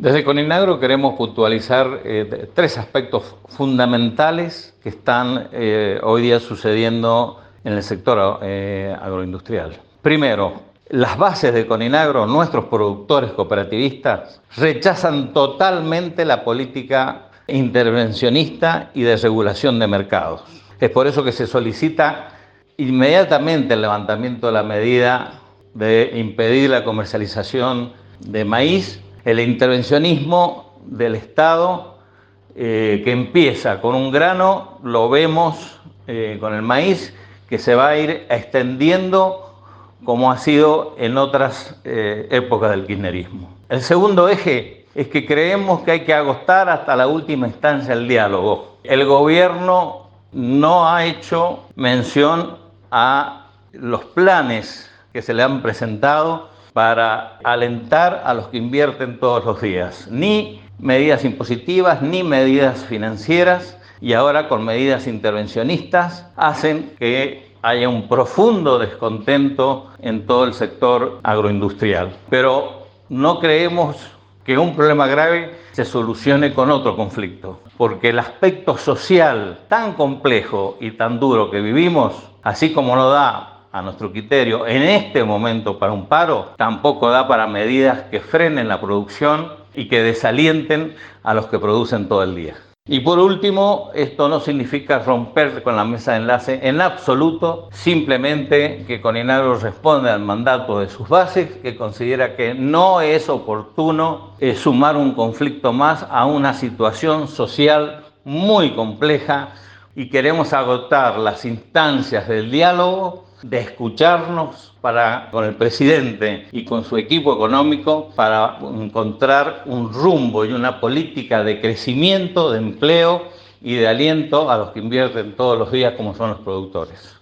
Desde Coninagro queremos puntualizar tres aspectos fundamentales que están hoy día sucediendo en el sector agroindustrial. Primero, las bases de Coninagro, nuestros productores cooperativistas, rechazan totalmente la política intervencionista y de regulación de mercados. Es por eso que se solicita inmediatamente el levantamiento de la medida de impedir la comercialización de maíz. El intervencionismo del Estado que empieza con un grano, lo vemos con el maíz, que se va a ir extendiendo como ha sido en otras épocas del kirchnerismo. El segundo eje es que creemos que hay que agotar hasta la última instancia el diálogo. El gobierno no ha hecho mención a los planes que se le han presentado para alentar a los que invierten todos los días. Ni medidas impositivas, ni medidas financieras, y ahora con medidas intervencionistas hacen que haya un profundo descontento en todo el sector agroindustrial. Pero no creemos que un problema grave se solucione con otro conflicto, porque el aspecto social tan complejo y tan duro que vivimos, así como no da a nuestro criterio en este momento para un paro, tampoco da para medidas que frenen la producción y que desalienten a los que producen todo el día. Y por último, esto no significa romper con la mesa de enlace en absoluto, simplemente que Coninagro responde al mandato de sus bases, que considera que no es oportuno sumar un conflicto más a una situación social muy compleja, y queremos agotar las instancias del diálogo, de escucharnos con el presidente y con su equipo económico para encontrar un rumbo y una política de crecimiento, de empleo y de aliento a los que invierten todos los días como son los productores.